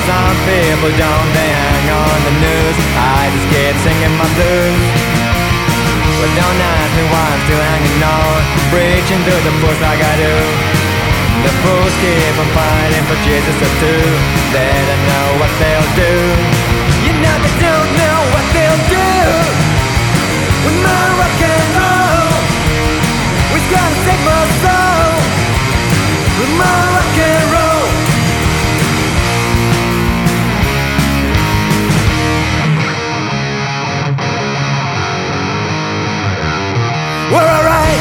some people don't, they hang on the news. I just keep singing my blues. But don't ask me why I'm still hanging on, preaching to the fools like I do. The fools keep on fighting for Jesus too. They don't know what they'll do. You know they don't know what they'll do with my rock and roll. We've gotta save my soul with my rock and roll. We're alright.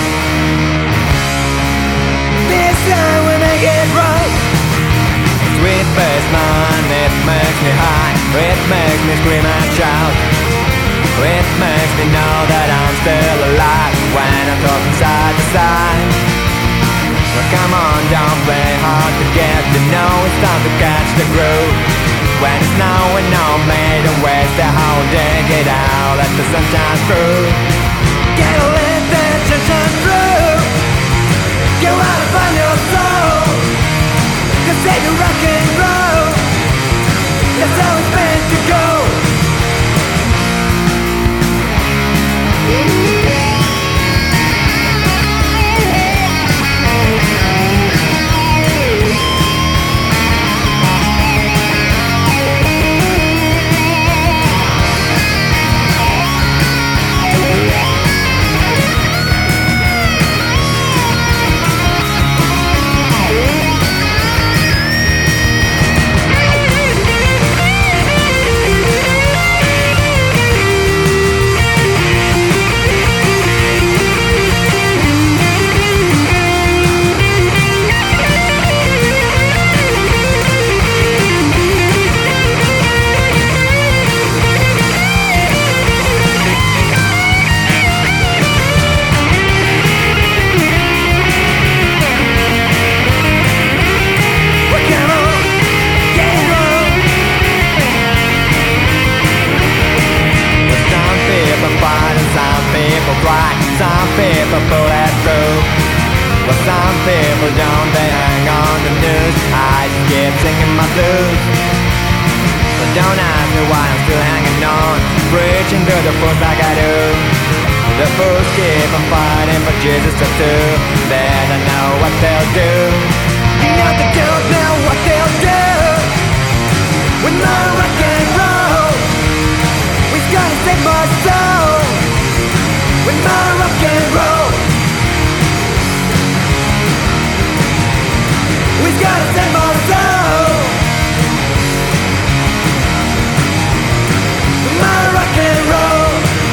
This time we make it right. Sweet face man, it makes me high. It makes me scream and shout. It makes me know that I'm still alive when I'm talking side to side. Well, come on, don't play hard to get to know. It's time to catch the groove. When it's snowing on me, don't waste the whole day. Get out, let the sun shine through. Get a let that sunshine through. Go out and find your soul. Cause take the rock and roll. That's how it's meant to go. Some people pull it through. Well, some people don't, they hang on the news. I just keep singing my blues. But don't ask me why I'm still hanging on, preaching to the fools like I do. The fools keep on fighting for Jesus too. They don't know what they'll do. You know they don't know what they'll do with my rock and roll. We've gotta save my soul with my rock and roll. We've gotta save my soul with my rock and roll.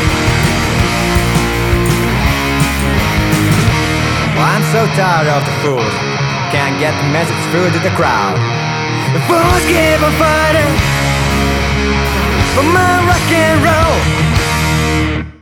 Well, I'm so tired of the fools, can't get the message through to the crowd. The fools keep on fighting for my rock and roll.